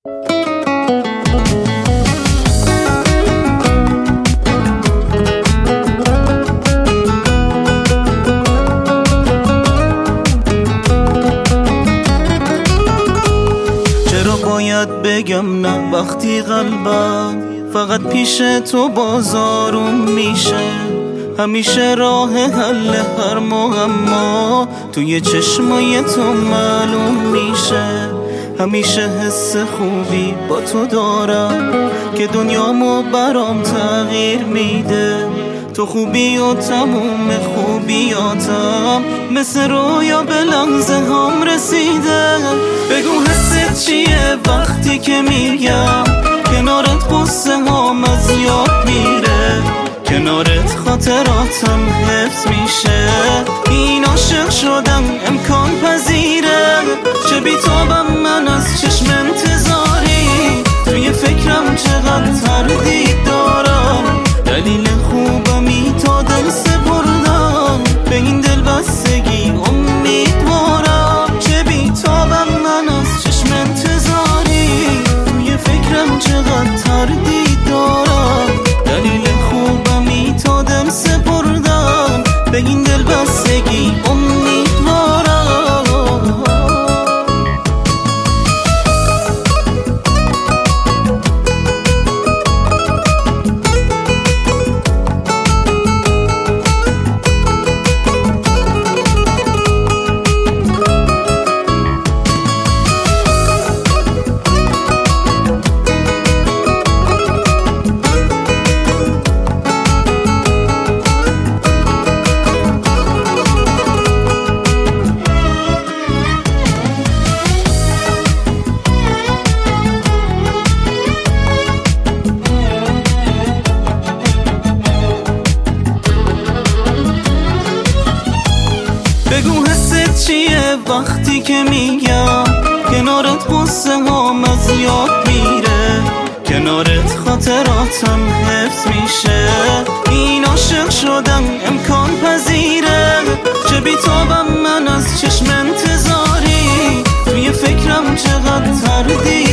چرا باید بگم نه وقتی قلبم فقط پیش تو بازارم میشه؟ همیشه راه حل هر معما توی چشمای تو معلوم میشه. همیشه حس خوبی با تو دارم که دنیامو برام تغییر میده. تو خوبی و تموم خوبیاتم مثل رویا به لحظه هم رسیده. بگو حست چیه وقتی که میگم کنارت قصه هم از یاد میره، کنارت خاطراتم حفظ میشه. این عاشق شدم امکان پذیره، چه بیتابم من از چشم انتظاری. توی فکرم چقدر تردید دارم، دلیل خوبمی تا دل سپردم به این دل بستگی امیدوارم. چه بیتابم من از چشم انتظاری، توی فکرم چقدر تردید دارم، دلیل خوبمی تا دل سپردم به این دل بستگی امیدوارم. بگو حست چیه وقتی که میگم کنارت قصه هم از یاد میره، کنارت خاطراتم حفظ میشه. این عاشق شدم امکان پذیره، چه بیتابم من از چشم انتظاری. توی فکرم چقدر تردید